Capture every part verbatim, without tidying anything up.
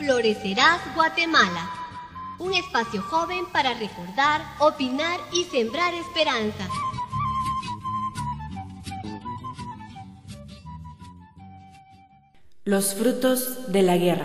Florecerás Guatemala. Un espacio joven para recordar, opinar y sembrar esperanza. Los frutos de la guerra.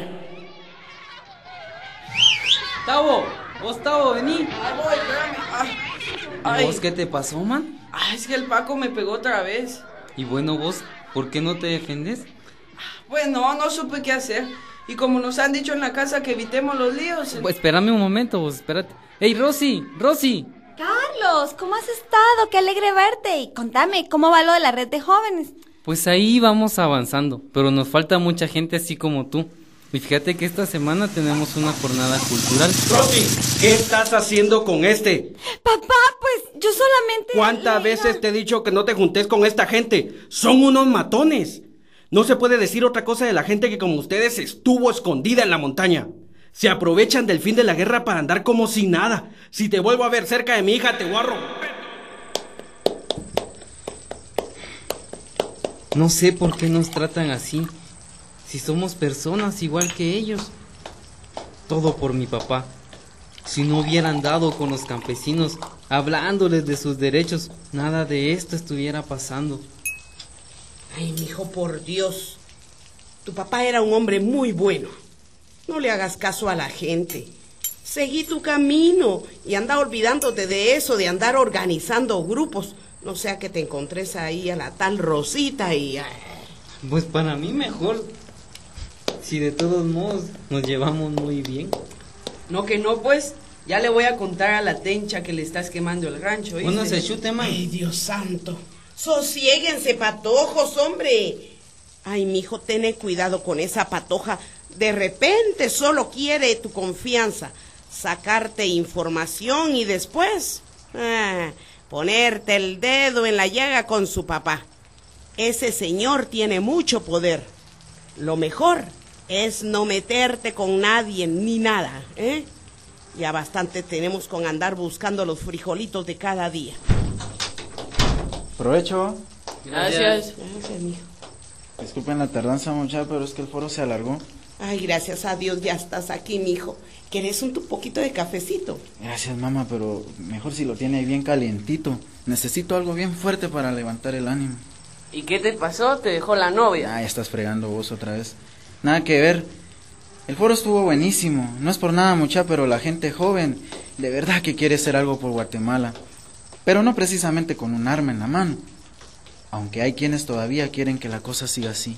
Tavo, vos Tavo, vení. Ahí voy, espérame. Ay, ay. ¿Vos qué te pasó, man? Ay, es que el Paco me pegó otra vez. Y bueno, vos, ¿por qué no te defendes? Bueno, no supe qué hacer. Y como nos han dicho en la casa que evitemos los líos... Pues espérame un momento, vos, espérate. ¡Ey, Rosy! ¡Rosy! Carlos, ¿cómo has estado? Qué alegre verte. Y contame, ¿cómo va lo de la red de jóvenes? Pues ahí vamos avanzando, pero nos falta mucha gente así como tú. Y fíjate que esta semana tenemos una jornada cultural. Rosy, ¿qué estás haciendo con este? Papá, pues yo solamente... ¿Cuántas veces te he dicho que no te juntes con esta gente? Son unos matones. No se puede decir otra cosa de la gente que como ustedes estuvo escondida en la montaña. Se aprovechan del fin de la guerra para andar como si nada. Si te vuelvo a ver cerca de mi hija, te voy a romper. No sé por qué nos tratan así, si somos personas igual que ellos. Todo por mi papá. Si no hubieran dado con los campesinos, hablándoles de sus derechos, nada de esto estuviera pasando. Ay, mijo, por Dios. Tu papá era un hombre muy bueno. No le hagas caso a la gente. Seguí tu camino y anda olvidándote de eso, de andar organizando grupos. No sea que te encontres ahí a la tal Rosita y... Pues para mí mejor. Si de todos modos nos llevamos muy bien. No que no, pues. Ya le voy a contar a la tencha que le estás quemando el rancho, ¿viste? Bueno, se chute, man. Ay, Dios santo. Sosiéguense, patojos, hombre. Ay, mijo, ten cuidado con esa patoja. De repente solo quiere tu confianza, sacarte información y después ah, ponerte el dedo en la llaga con su papá. Ese señor tiene mucho poder. Lo mejor es no meterte con nadie ni nada, ¿eh? Ya bastante tenemos con andar buscando los frijolitos de cada día. Provecho. Gracias. Gracias, mijo. Disculpen la tardanza, muchacha, pero es que el foro se alargó. Ay, gracias a Dios ya estás aquí, mijo. ¿Querés un tu poquito de cafecito? Gracias, mamá, pero mejor si lo tiene ahí bien calientito. Necesito algo bien fuerte para levantar el ánimo. ¿Y qué te pasó? ¿Te dejó la novia? Ah, ya estás fregando vos otra vez. Nada que ver. El foro estuvo buenísimo. No es por nada, muchacha, pero la gente joven de verdad que quiere hacer algo por Guatemala. Pero no precisamente con un arma en la mano. Aunque hay quienes todavía quieren que la cosa siga así.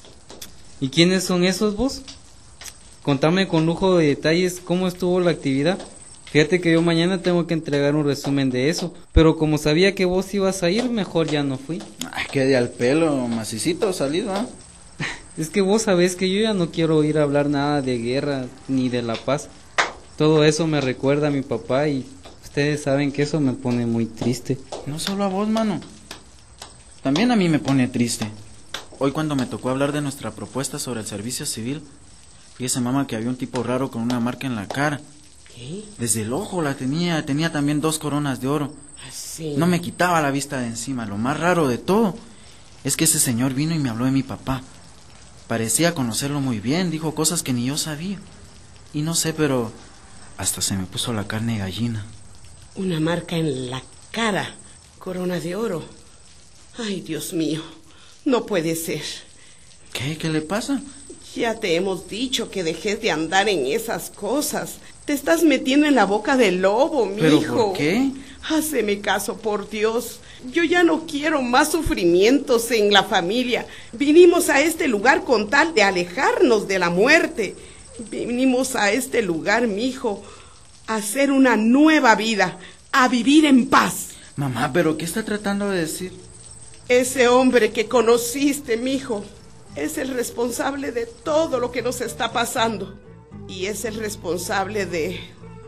¿Y quiénes son esos, vos? Contame con lujo de detalles cómo estuvo la actividad. Fíjate que yo mañana tengo que entregar un resumen de eso, pero como sabía que vos ibas a ir, mejor ya no fui. Ay, quede al pelo, macicito salido, ¿ah? Es que vos sabés que yo ya no quiero oír hablar nada de guerra ni de la paz. Todo eso me recuerda a mi papá y ustedes saben que eso me pone muy triste. No solo a vos, mano. También a mí me pone triste. Hoy cuando me tocó hablar de nuestra propuesta sobre el servicio civil, fíjese, mamá, que había un tipo raro con una marca en la cara. ¿Qué? Desde el ojo la tenía, tenía también dos coronas de oro. Sí. No me quitaba la vista de encima. Lo más raro de todo es que ese señor vino y me habló de mi papá. Parecía conocerlo muy bien, dijo cosas que ni yo sabía. Y no sé, pero hasta se me puso la carne de gallina. Una marca en la cara, corona de oro. Ay, Dios mío, no puede ser. ¿Qué? ¿Qué le pasa? Ya te hemos dicho que dejes de andar en esas cosas. Te estás metiendo en la boca del lobo, mijo. ¿Pero por qué? Háceme caso, por Dios. Yo ya no quiero más sufrimientos en la familia. Vinimos a este lugar con tal de alejarnos de la muerte. Vinimos a este lugar, mijo, a hacer una nueva vida, a vivir en paz. Mamá, ¿pero qué está tratando de decir? Ese hombre que conociste, mijo, es el responsable de todo lo que nos está pasando. Y es el responsable de...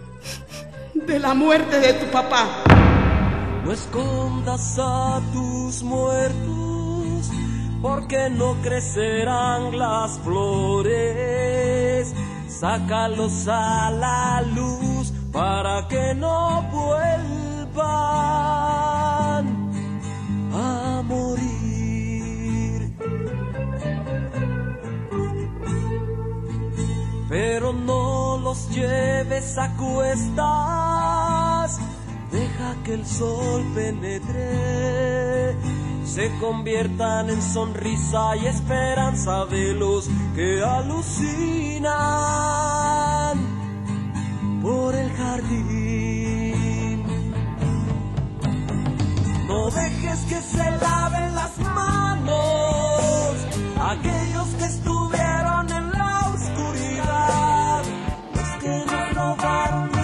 de la muerte de tu papá. No escondas a tus muertos, porque no crecerán las flores. Sácalos a la luz para que no vuelvan a morir. Pero los lleves a cuestas, deja que el sol penetre, se conviertan en sonrisa y esperanza de los que alucinan por el jardín. No dejes que se laven las manos aquellos que estuvieron en la oscuridad, los que nos robaron